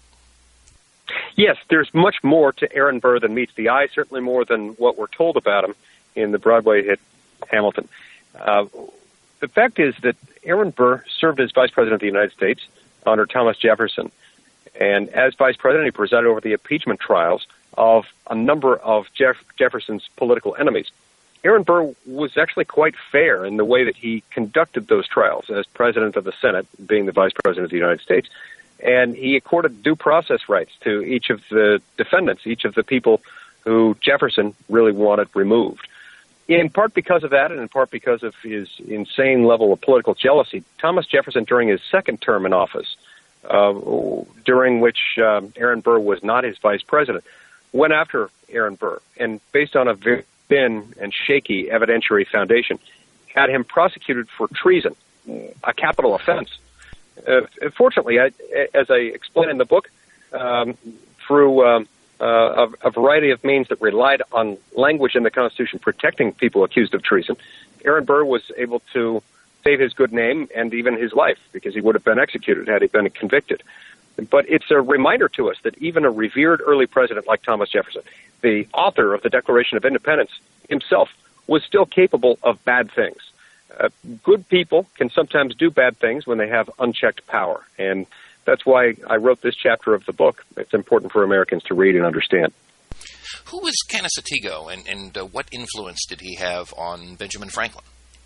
Yes, there's much more to Aaron Burr than meets the eye, certainly more than what we're told about him in the Broadway hit Hamilton. Uh, the fact is that Aaron Burr served as Vice President of the United States under Thomas Jefferson. And as Vice President, he presided over the impeachment trials of a number of Jeff- Jefferson's political enemies. Aaron Burr was actually quite fair in the way that he conducted those trials as President of the Senate, being the Vice President of the United States. And he accorded due process rights to each of the defendants, each of the people who Jefferson really wanted removed. In part because of that, and in part because of his insane level of political jealousy, Thomas Jefferson, during his second term in office, uh, during which um, Aaron Burr was not his vice president, went after Aaron Burr, and based on a very thin and shaky evidentiary foundation, had him prosecuted for treason, a capital offense. Uh, fortunately, I, as I explain in the book, um, through um, uh, a, a variety of means that relied on language in the Constitution protecting people accused of treason, Aaron Burr was able to save his good name and even his life, because he would have been executed had he been convicted. But it's a reminder to us that even a revered early president like Thomas Jefferson, the author of the Declaration of Independence himself, was still capable of bad things. Uh, good people can sometimes do bad things when they have unchecked power, and that's why I wrote this chapter of the book. It's important for Americans to read and understand. Who was Canasatego, and, and uh, what influence did he have on Benjamin Franklin?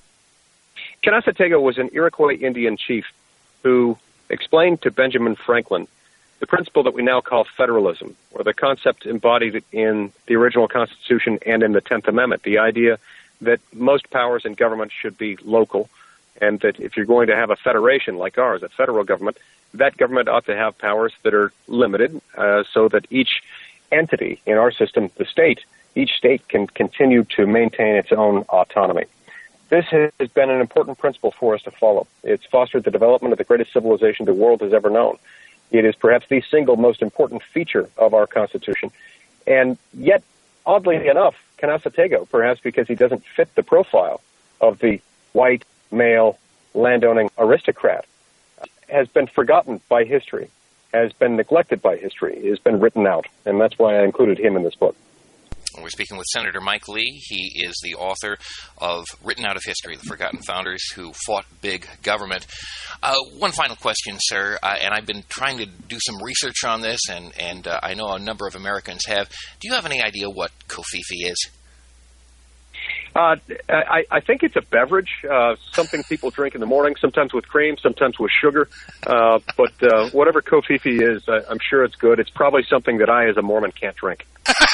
Canasatego was an Iroquois Indian chief who explained to Benjamin Franklin the principle that we now call federalism, or the concept embodied in the original Constitution and in the Tenth Amendment, the idea that most powers in government should be local, and that if you're going to have a federation like ours, a federal government, that government ought to have powers that are limited, uh, so that each entity in our system, the state, each state can continue to maintain its own autonomy. This has been an important principle for us to follow. It's fostered the development of the greatest civilization the world has ever known. It is perhaps the single most important feature of our Constitution, and yet, oddly enough, Canasatego, perhaps because he doesn't fit the profile of the white, male, landowning aristocrat, has been forgotten by history, has been neglected by history, has been written out, and that's why I included him in this book. We're speaking with Senator Mike Lee. He is the author of Written Out of History, The Forgotten Founders Who Fought Big Government. Uh, one final question, sir, uh, and I've been trying to do some research on this, and, and uh, I know a number of Americans have. Do you have any idea what Covfefe is? Uh, I, I think it's a beverage, uh, something people drink in the morning, sometimes with cream, sometimes with sugar. Uh, but uh, whatever Covfefe is, I, I'm sure it's good. It's probably something that I, as a Mormon, can't drink.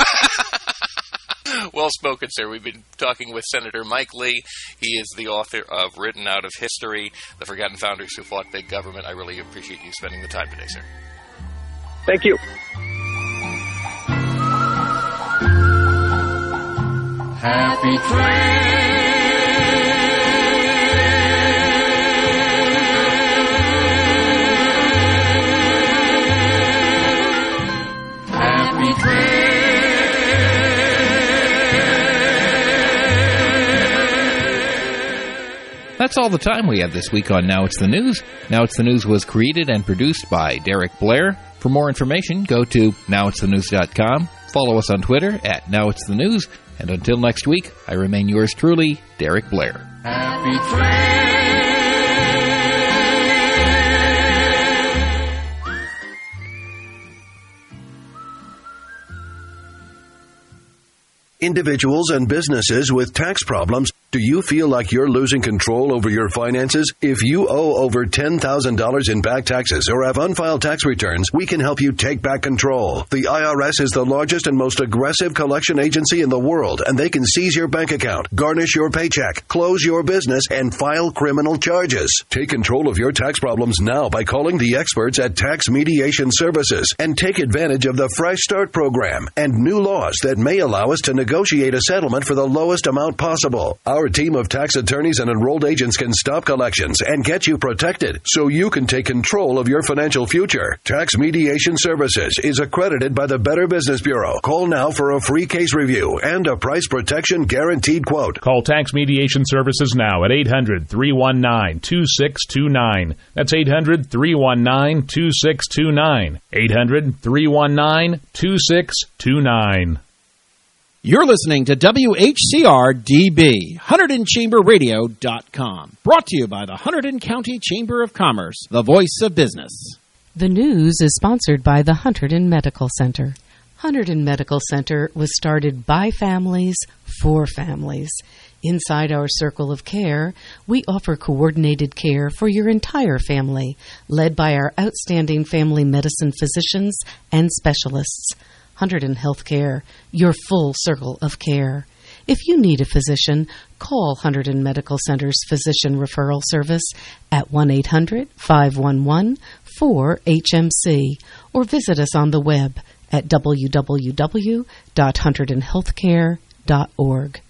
Well spoken, sir. We've been talking with Senator Mike Lee. He is the author of Written Out of History, The Forgotten Founders Who Fought Big Government. I really appreciate you spending the time today, sir. Thank you. Happy train. Happy train. That's all the time we have this week on Now It's the News. Now It's the News was created and produced by Derek Blair. For more information, go to now it's the news dot com. Follow us on Twitter at Now It's the News. And until next week, I remain yours truly, Derek Blair. Happy train. Individuals and businesses with tax problems, do you feel like you're losing control over your finances? If you owe over ten thousand dollars in back taxes or have unfiled tax returns, we can help you take back control. The I R S is the largest and most aggressive collection agency in the world, and they can seize your bank account, garnish your paycheck, close your business, and file criminal charges. Take control of your tax problems now by calling the experts at Tax Mediation Services and take advantage of the Fresh Start program and new laws that may allow us to negotiate a settlement for the lowest amount possible. Our team of tax attorneys and enrolled agents can stop collections and get you protected so you can take control of your financial future. Tax Mediation Services is accredited by the Better Business Bureau. Call now for a free case review and a price protection guaranteed quote. Call Tax Mediation Services now at eight hundred, three one nine, two six two nine. That's eight hundred, three one nine, two six two nine. eight hundred, three one nine, two six two nine. You're listening to W H C R D B, Hunterdon Chamber Radio dot com. Brought to you by the Hunterdon County Chamber of Commerce, the voice of business. The news is sponsored by the Hunterdon Medical Center. Hunterdon Medical Center was started by families for families. Inside our circle of care, we offer coordinated care for your entire family, led by our outstanding family medicine physicians and specialists. Hunterdon Healthcare, your full circle of care. If you need a physician, call Hunterdon Medical Center's Physician Referral Service at one eight hundred, five one one, four H M C or visit us on the web at w w w dot hunterdon healthcare dot org.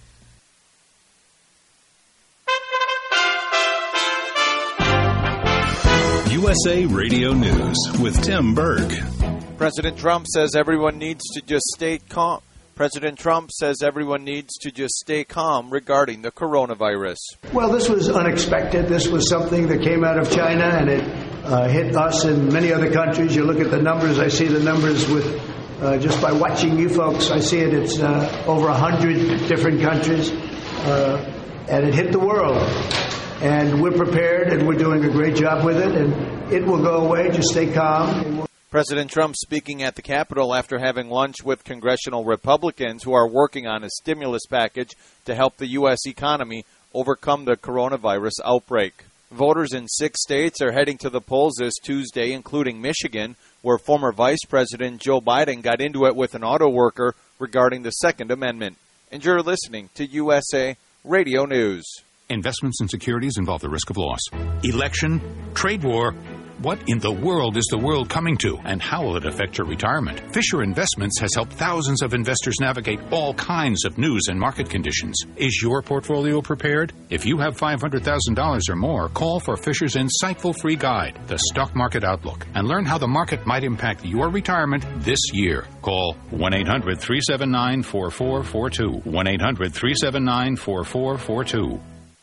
U S A Radio News with Tim Berg. President Trump says everyone needs to just stay calm. President Trump says everyone needs to just stay calm regarding the coronavirus. Well, this was unexpected. This was something that came out of China, and it uh, hit us and many other countries. You look at the numbers. I see the numbers with uh, just by watching you folks. I see it. It's uh, over a hundred different countries, uh, and it hit the world. And we're prepared, and we're doing a great job with it. And it will go away. Just stay calm. President Trump speaking at the Capitol after having lunch with congressional Republicans who are working on a stimulus package to help the U S economy overcome the coronavirus outbreak. Voters in six states are heading to the polls this Tuesday, including Michigan, where former Vice President Joe Biden got into it with an auto worker regarding the Second Amendment. And you're listening to U S A Radio News. Investments in securities involve the risk of loss. Election, trade war. What in the world is the world coming to, and how will it affect your retirement? Fisher Investments has helped thousands of investors navigate all kinds of news and market conditions. Is your portfolio prepared? If you have five hundred thousand dollars or more, call for Fisher's insightful free guide, The Stock Market Outlook, and learn how the market might impact your retirement this year. Call one eight hundred, three seven nine, four four four two. one eight hundred, three seven nine, four four four two.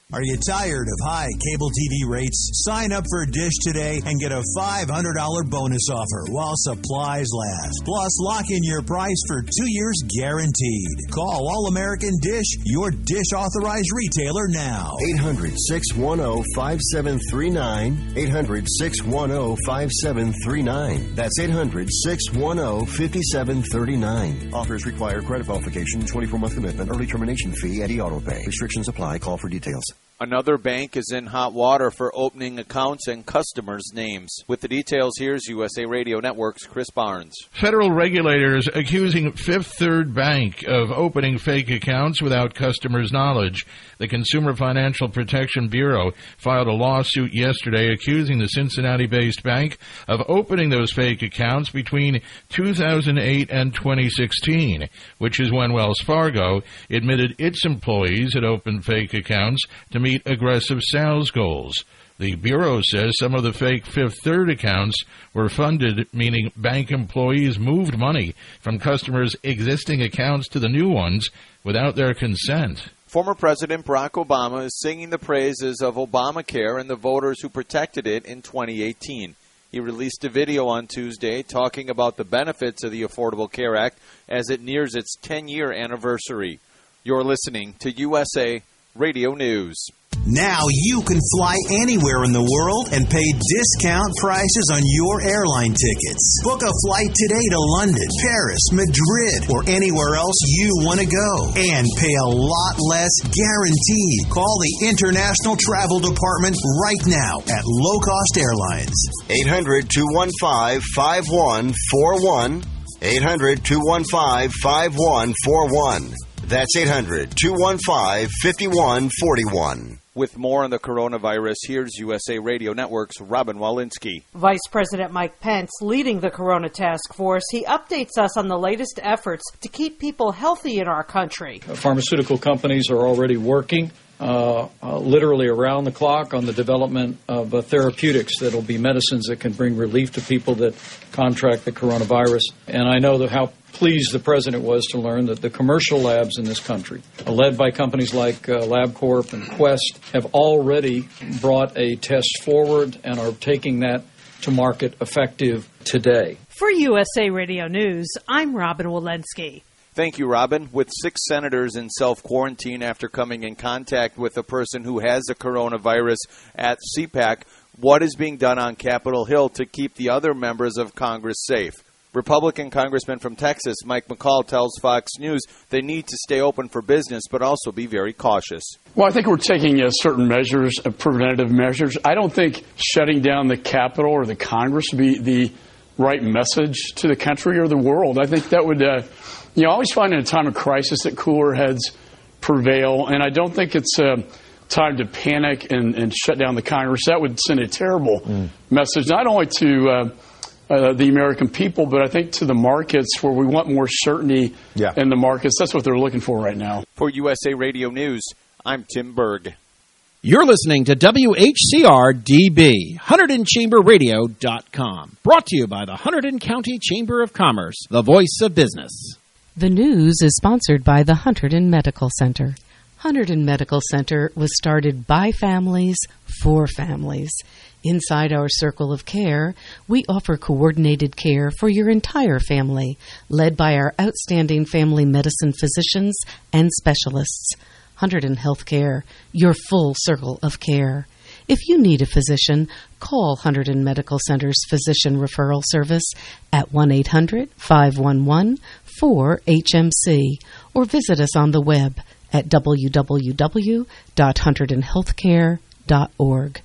Are you tired of high cable T V rates? Sign up for Dish today and get a five hundred dollars bonus offer while supplies last. Plus, lock in your price for two years guaranteed. Call All American Dish, your Dish authorized retailer now. eight hundred, six one zero, five seven three nine. eight hundred, six one zero, five seven three nine. That's eight hundred, six one zero, five seven three nine. Offers require credit verification, twenty-four month commitment, early termination fee, and e-auto pay. Restrictions apply. Call for details. Another bank is in hot water for opening accounts and customers' names. With the details, here's U S A Radio Network's Chris Barnes. Federal regulators accusing Fifth Third Bank of opening fake accounts without customers' knowledge. The Consumer Financial Protection Bureau filed a lawsuit yesterday accusing the Cincinnati-based bank of opening those fake accounts between two thousand eight and twenty sixteen, which is when Wells Fargo admitted its employees had opened fake accounts to meet aggressive sales goals. The Bureau says some of the fake Fifth Third accounts were funded, meaning bank employees moved money from customers' existing accounts to the new ones without their consent. Former President Barack Obama is singing the praises of Obamacare and the voters who protected it in twenty eighteen. He released a video on Tuesday talking about the benefits of the Affordable Care Act as it nears its ten-year anniversary. You're listening to U S A Radio News. Now you can fly anywhere in the world and pay discount prices on your airline tickets. Book a flight today to London, Paris, Madrid, or anywhere else you want to go. And pay a lot less guaranteed. Call the International Travel Department right now at Low Cost Airlines. eight hundred, two one five, five one four one. eight hundred, two one five, five one four one. That's eight hundred, two one five, five one four one. With more on the coronavirus, here's U S A Radio Network's Robin Walensky. Vice President Mike Pence leading the Corona Task Force. He updates us on the latest efforts to keep people healthy in our country. Pharmaceutical companies are already working uh, uh, literally around the clock on the development of uh, therapeutics that will be medicines that can bring relief to people that contract the coronavirus. And I know that how pleased the President was to learn that the commercial labs in this country, uh, led by companies like uh, LabCorp and Quest, have already brought a test forward and are taking that to market effective today. For U S A Radio News, I'm Robin Walensky. Thank you, Robin. With six senators in self-quarantine after coming in contact with a person who has the coronavirus at C PAC, what is being done on Capitol Hill to keep the other members of Congress safe? Republican Congressman from Texas, Mike McCall, tells Fox News they need to stay open for business but also be very cautious. Well, I think we're taking uh, certain measures, uh, preventative measures. I don't think shutting down the Capitol or the Congress would be the right message to the country or the world. I think that would, uh, you know, I always find in a time of crisis that cooler heads prevail, and I don't think it's uh, time to panic and, and shut down the Congress. That would send a terrible mm. message, not only to uh, Uh, the American people, but I think to the markets where we want more certainty yeah. in the markets. That's what they're looking for right now. For U S A Radio News, I'm Tim Berg. You're listening to W H C R D B, Hunterdon Chamber Radio dot com. Brought to you by the Hunterdon County Chamber of Commerce, the voice of business. The news is sponsored by the Hunterdon Medical Center. Hunterdon Medical Center was started by families for families. Inside our circle of care, we offer coordinated care for your entire family, led by our outstanding family medicine physicians and specialists. Hunterdon Healthcare, your full circle of care. If you need a physician, call Hunterdon Medical Center's Physician Referral Service at one eight hundred, five one one, four H M C or visit us on the web at w w w dot hunterdon healthcare dot org.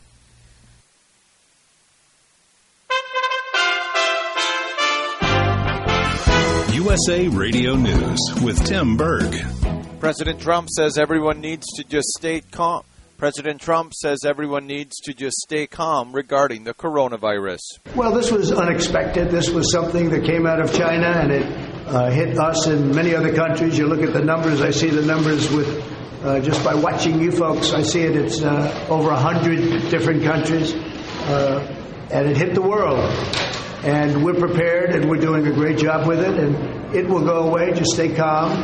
U S A Radio News with Tim Berg. President Trump says everyone needs to just stay calm. President Trump says everyone needs to just stay calm regarding the coronavirus. Well, this was unexpected. This was something that came out of China, and it uh, hit us and many other countries. You look at the numbers. I see the numbers with uh, just by watching you folks. I see it. It's uh, over a hundred different countries, uh, and it hit the world. And we're prepared, and we're doing a great job with it, and it will go away. Just stay calm.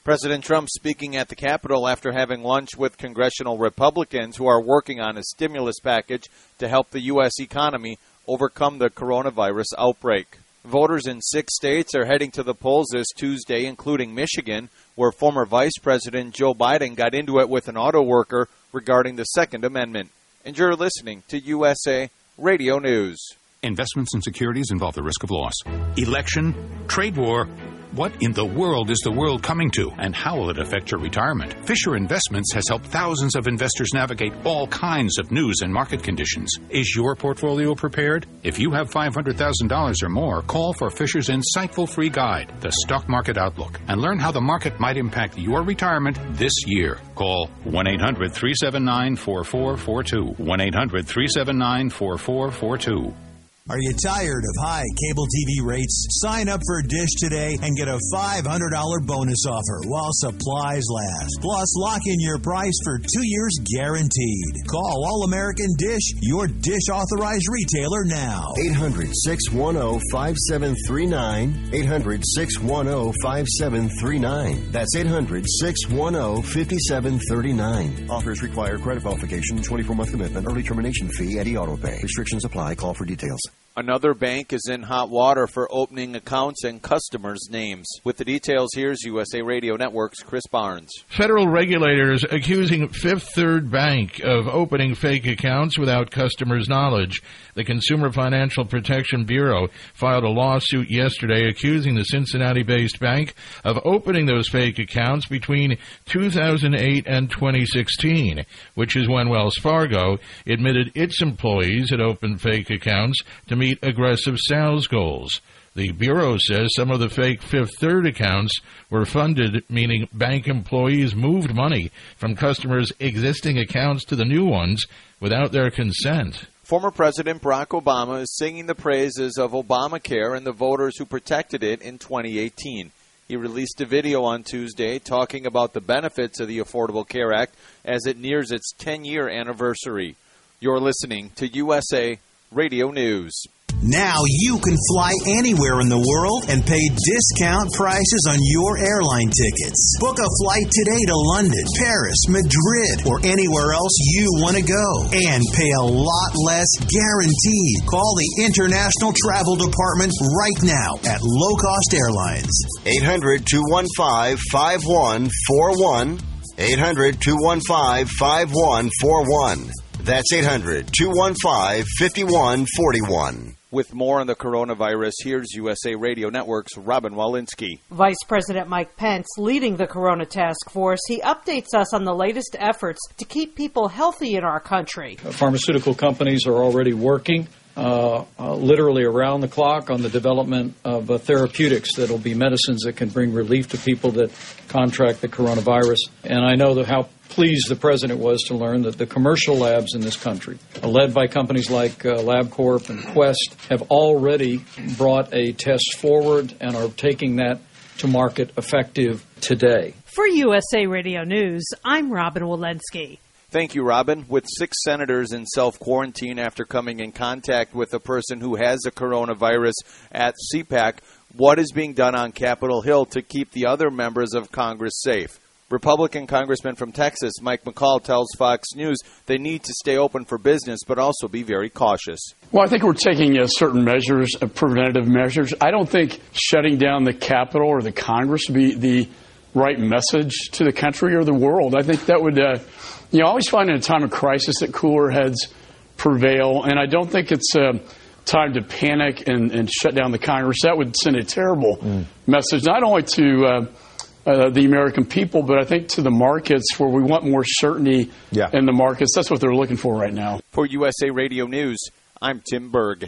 President Trump speaking at the Capitol after having lunch with congressional Republicans who are working on a stimulus package to help the U S economy overcome the coronavirus outbreak. Voters in six states are heading to the polls this Tuesday, including Michigan, where former Vice President Joe Biden got into it with an auto worker regarding the Second Amendment. And you're listening to U S A Radio News. Investments in securities involve the risk of loss. Election, trade war. What in the world is the world coming to, and how will it affect your retirement? Fisher Investments has helped thousands of investors navigate all kinds of news and market conditions. Is your portfolio prepared? If you have five hundred thousand dollars or more, call for Fisher's insightful free guide, The Stock Market Outlook, and learn how the market might impact your retirement this year. Call one eight hundred three seven nine four four four two. one eight hundred three seven nine four four four two. Are you tired of high cable T V rates? Sign up for Dish today and get a five hundred dollars bonus offer while supplies last. Plus, lock in your price for two years guaranteed. Call All-American Dish, your Dish authorized retailer now. eight hundred, six one zero, five seven three nine. eight hundred, six one zero, five seven three nine. That's eight hundred, six one zero, five seven three nine. Offers require credit verification, twenty-four month commitment, early termination fee, and e-auto pay. Restrictions apply. Call for details. Another bank is in hot water for opening accounts and customers' names. With the details, here's U S A Radio Network's Chris Barnes. Federal regulators accusing Fifth Third Bank of opening fake accounts without customers' knowledge. The Consumer Financial Protection Bureau filed a lawsuit yesterday accusing the Cincinnati-based bank of opening those fake accounts between two thousand eight and twenty sixteen, which is when Wells Fargo admitted its employees had opened fake accounts to meet aggressive sales goals. The Bureau says some of the fake Fifth Third accounts were funded, meaning bank employees moved money from customers' existing accounts to the new ones without their consent. Former President Barack Obama is singing the praises of Obamacare and the voters who protected it in twenty eighteen. He released a video on Tuesday talking about the benefits of the Affordable Care Act as it nears its ten-year anniversary. You're listening to U S A Radio News. Now you can fly anywhere in the world and pay discount prices on your airline tickets. Book a flight today to London, Paris, Madrid, or anywhere else you want to go. And pay a lot less guaranteed. Call the International Travel Department right now at Low Cost Airlines. eight hundred, two one five, five one four one. eight hundred, two one five, five one four one. That's eight hundred, two one five, five one four one. With more on the coronavirus, here's U S A Radio Network's Robin Walensky. Vice President Mike Pence leading the Corona Task Force. He updates us on the latest efforts to keep people healthy in our country. Pharmaceutical companies are already working uh, uh, literally around the clock on the development of uh, therapeutics that will be medicines that can bring relief to people that contract the coronavirus. And I know that how pleased the president was to learn that the commercial labs in this country, led by companies like uh, LabCorp and Quest, have already brought a test forward and are taking that to market effective today. For U S A Radio News, I'm Robin Walensky. Thank you, Robin. With six senators in self-quarantine after coming in contact with a person who has the coronavirus at C PAC, what is being done on Capitol Hill to keep the other members of Congress safe? Republican Congressman from Texas, Mike McCall, tells Fox News they need to stay open for business but also be very cautious. Well, I think we're taking uh, certain measures, uh, preventative measures. I don't think shutting down the Capitol or the Congress would be the right message to the country or the world. I think that would, uh, you know, I always find in a time of crisis that cooler heads prevail, and I don't think it's uh, time to panic and, and shut down the Congress. That would send a terrible mm. message, not only to uh, Uh, the American people, but I think to the markets where we want more certainty yeah. in the markets. That's what they're looking for right now. For U S A Radio News, I'm Tim Berg.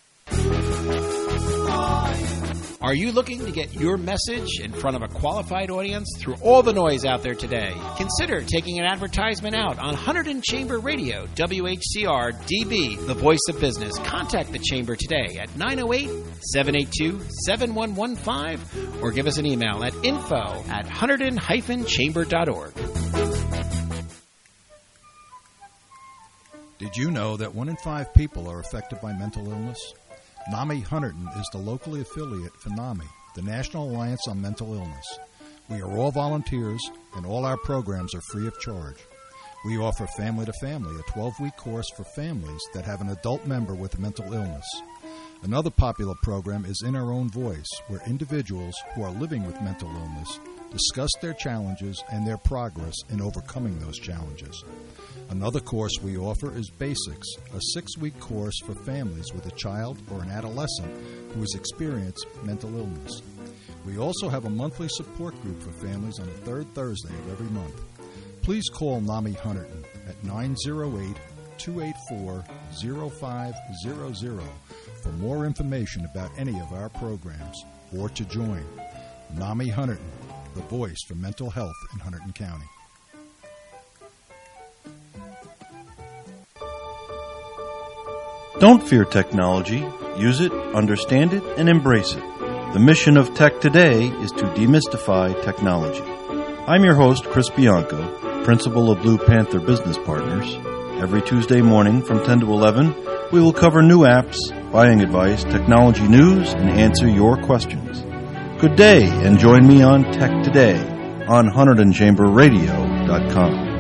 Are you looking to get your message in front of a qualified audience through all the noise out there today? Consider taking an advertisement out on Hunterdon Chamber Radio, W H C R D B, the voice of business. Contact the Chamber today at nine oh eight, seven eight two, seven one one five or give us an email at info at hunterdon dash chamber dot org. Did you know that one in five people are affected by mental illness? NAMI Hunterdon is the locally affiliate for NAMI, the National Alliance on Mental Illness. We are all volunteers, and all our programs are free of charge. We offer Family to Family, a twelve-week course for families that have an adult member with a mental illness. Another popular program is In Our Own Voice, where individuals who are living with mental illness discuss their challenges and their progress in overcoming those challenges. Another course we offer is Basics, a six-week course for families with a child or an adolescent who has experienced mental illness. We also have a monthly support group for families on the third Thursday of every month. Please call NAMI Hunterdon at nine oh eight, two eight four, oh five hundred for more information about any of our programs or to join. NAMI Hunterdon, the voice for mental health in Hunterdon County. Don't fear technology. Use it, understand it, and embrace it. The mission of Tech Today is to demystify technology. I'm your host, Chris Bianco, principal of Blue Panther Business Partners. Every Tuesday morning from ten to eleven, we will cover new apps, buying advice, technology news, and answer your questions. Good day, and join me on Tech Today on Hunterdon Chamber Radio dot com.